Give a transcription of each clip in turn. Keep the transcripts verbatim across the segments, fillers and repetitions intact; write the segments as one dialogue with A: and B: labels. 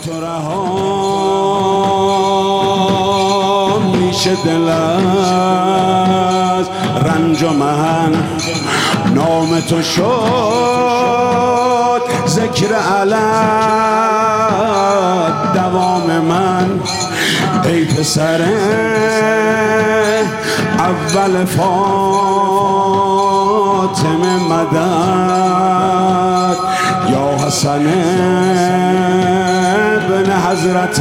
A: تو رها میشه دل از رنج و محن، نام تو شد ذکر علت دوام من. ای پسر اول فاطمه مدد، یا حسن ابن حضرت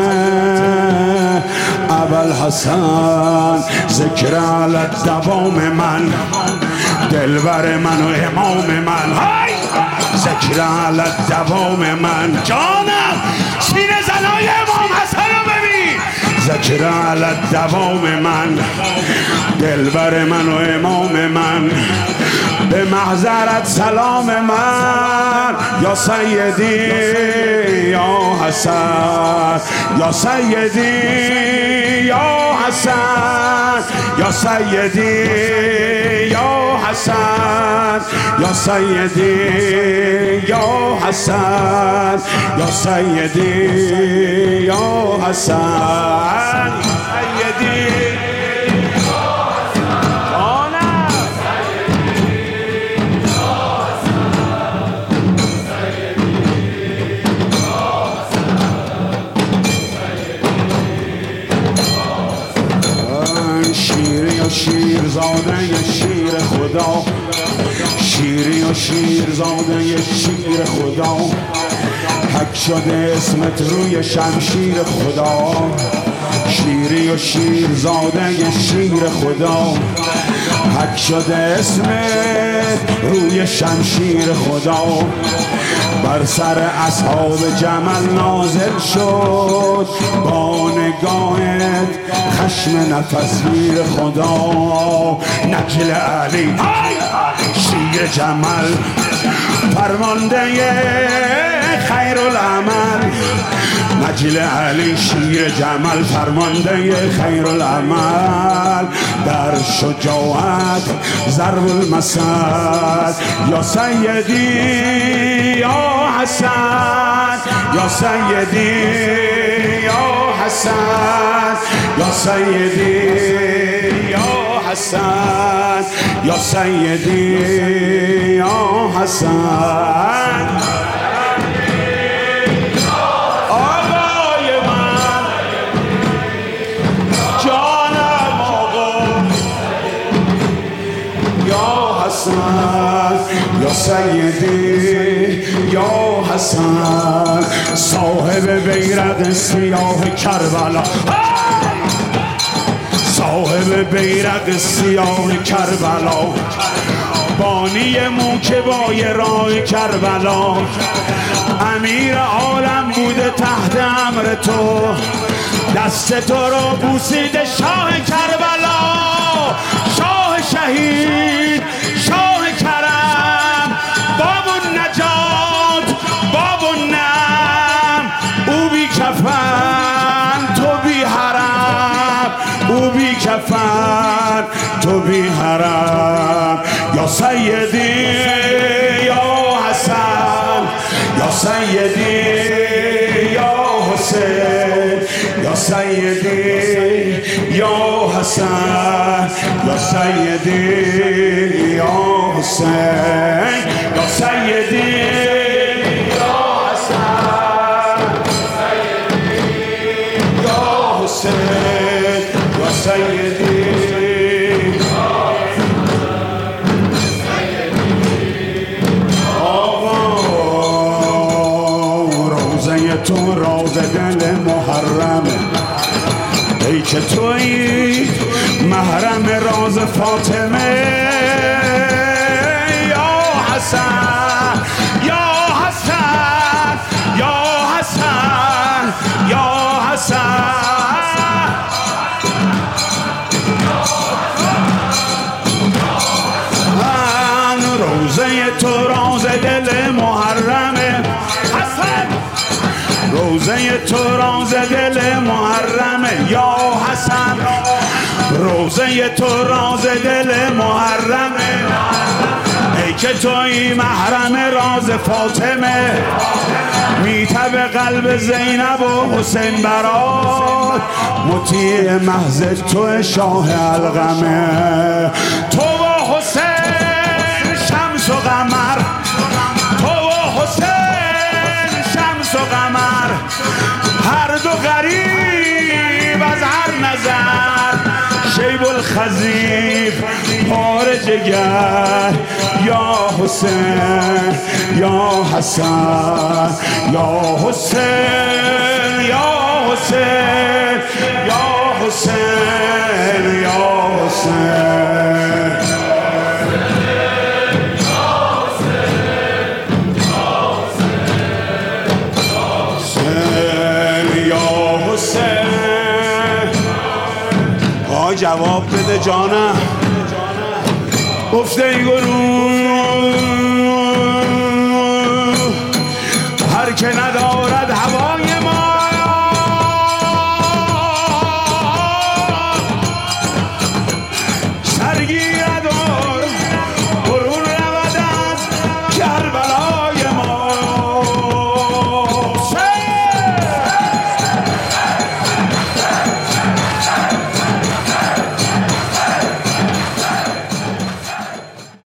A: ابوالحسن، ذکر علت دوام من، دلبر من و امام من، های ذکر علت دوام من. جانم سینه زنای امام حسن رو ببین، ذکر علت دوام من، دلبر من و امام من، به محضرت سلام من، یا سیدی یا حسن، یا سیدی یا حسن، یا سیدی یا حسن، یا سیدی یا حسن، یا سیدی یا حسن، سیدی شیر زاده شیر خدا، شیری و شیر زاده شیر خدا، حک شده اسمت روی شمشیر خدا. شیری و شیر زاده شیر خدا، حک شده اسمت روی شمشیر خدا. بر سر اصحاب جمل نازل شد با نگاهت خشم نفسگیر خدا. نجل علی شیر جمل فرمانده خیر العمل، نجل علی شیر جمل فرمانده خیر العمل، در شجاعت ضرب المثل. یا سیدی یا حسن، یا سیدی یا حسن، یا سیدی یا حسن، یا سیدی یا حسن. آقای من جانم آقا، یا حسن، یا سیدی یا حسن، صاحب بیرق سیاه کربلا، صاحب بیرق سیاه کربلا، بانی موکبای راه کربلا. امیر عالم بوده تحت امر تو، دست تو رو بوسیده شاه کربلا. شاه شهید، شاه کرم، باب النجات، باب النعم. او بی کفن تو بی حرم، او بی کفن تو بی حرم. یا سیدی یا حسن، یا سیدی یا حسین، یا سیدی یا حسن، یا سیدی یا حسین، یا سیدی یا حسن، یا حسین، یا سیدی. تو راز دل محرمه، ای که تویی محرم راز فاطمه. یا حسن، یا حسن، یا حسن، یا حسن. روزه تو راز دل محرمه، روزه تو راز دل محرمه. یا حسن روزه تو راز دل محرمه، ای که توی محرم راز فاطمه میتب قلب زینب و حسین برات مطیع محض تو شاه القمه تو و حسین شمس و قمر تو و حسین شمس و قمر هر دو غریب از هر نظر شیب الخزیف پار جگر یا حسین یا حسن یا حسین یا حسین یا حسین یا حسین جواب بده جانم گفته ای گروه